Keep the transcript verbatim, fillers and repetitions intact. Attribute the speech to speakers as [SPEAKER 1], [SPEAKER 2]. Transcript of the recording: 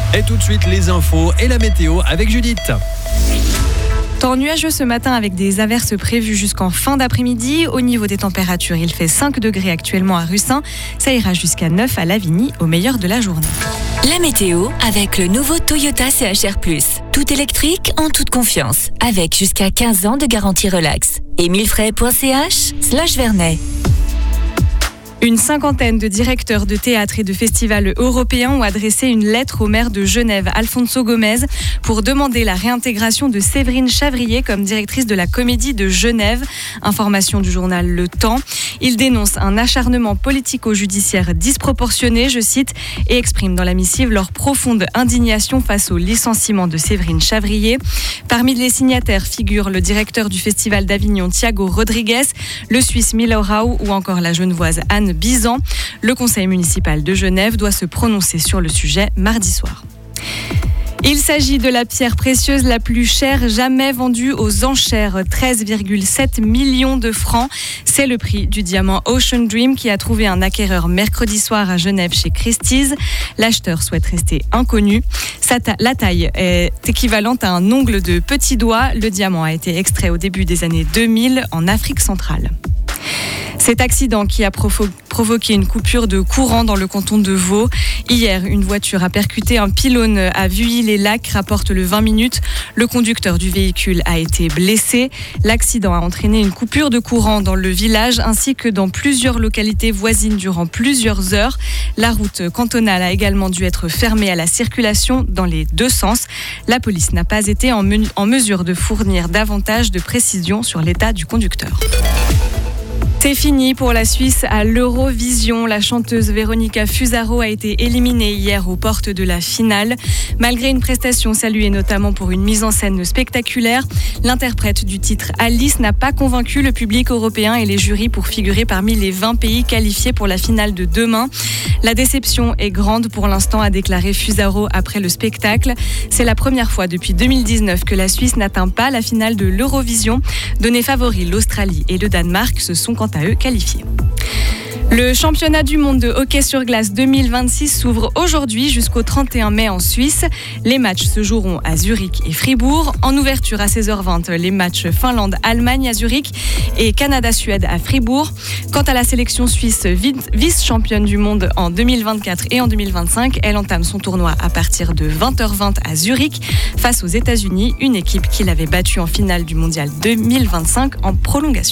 [SPEAKER 1] Et tout de suite, les infos et la météo avec Judith.
[SPEAKER 2] Temps nuageux ce matin avec des averses prévues jusqu'en fin d'après-midi. Au niveau des températures, il fait cinq degrés actuellement à Russin. Ça ira jusqu'à neuf à Lavigny au meilleur de la journée.
[SPEAKER 3] La météo avec le nouveau Toyota C H R plus. Tout électrique en toute confiance. Avec jusqu'à quinze ans de garantie relax. emilefray point c h slash Vernet.
[SPEAKER 2] Une cinquantaine de directeurs de théâtre et de festivals européens ont adressé une lettre au maire de Genève, Alfonso Gomez, pour demander la réintégration de Séverine Chavrier comme directrice de la Comédie de Genève. Information du journal Le Temps. Ils dénoncent un acharnement politico-judiciaire disproportionné, je cite, et expriment dans la missive leur profonde indignation face au licenciement de Séverine Chavrier. Parmi les signataires figurent le directeur du Festival d'Avignon, Thiago Rodrigues, le Suisse Milo Rau ou encore la Genevoise Anne Bizan. Le conseil municipal de Genève doit se prononcer sur le sujet mardi soir. Il s'agit de la pierre précieuse la plus chère jamais vendue aux enchères, treize virgule sept millions de francs. C'est le prix du diamant Ocean Dream qui a trouvé un acquéreur mercredi soir à Genève chez Christie's. L'acheteur souhaite rester inconnu. Sa ta- la taille est équivalente à un ongle de petit doigt. Le diamant a été extrait au début des années deux mille en Afrique centrale. Cet accident qui a provo- provoqué une coupure de courant dans le canton de Vaud. Hier, une voiture a percuté un pylône à Vuilly-les-Lacs, rapporte le vingt minutes. Le conducteur du véhicule a été blessé. L'accident a entraîné une coupure de courant dans le village ainsi que dans plusieurs localités voisines durant plusieurs heures. La route cantonale a également dû être fermée à la circulation dans les deux sens. La police n'a pas été en, me- en mesure de fournir davantage de précisions sur l'état du conducteur. C'est fini pour la Suisse à l'Eurovision. La chanteuse Véronica Fusaro a été éliminée hier aux portes de la finale. Malgré une prestation saluée notamment pour une mise en scène spectaculaire, l'interprète du titre Alice n'a pas convaincu le public européen et les jurys pour figurer parmi les vingt pays qualifiés pour la finale de demain. La déception est grande pour l'instant, a déclaré Fusaro après le spectacle. C'est la première fois depuis deux mille dix-neuf que la Suisse n'atteint pas la finale de l'Eurovision. Donnés favoris, l'Australie et le Danemark se sont quant à eux qualifiés. Le championnat du monde de hockey sur glace deux mille vingt-six s'ouvre aujourd'hui jusqu'au trente et un mai en Suisse. Les matchs se joueront à Zurich et Fribourg. En ouverture à seize heures vingt, les matchs Finlande-Allemagne à Zurich et Canada-Suède à Fribourg. Quant à la sélection suisse vice-championne du monde en deux mille vingt-quatre et en deux mille vingt-cinq, elle entame son tournoi à partir de vingt heures vingt à Zurich face aux États-Unis, une équipe qui l'avait battue en finale du mondial deux mille vingt-cinq en prolongation.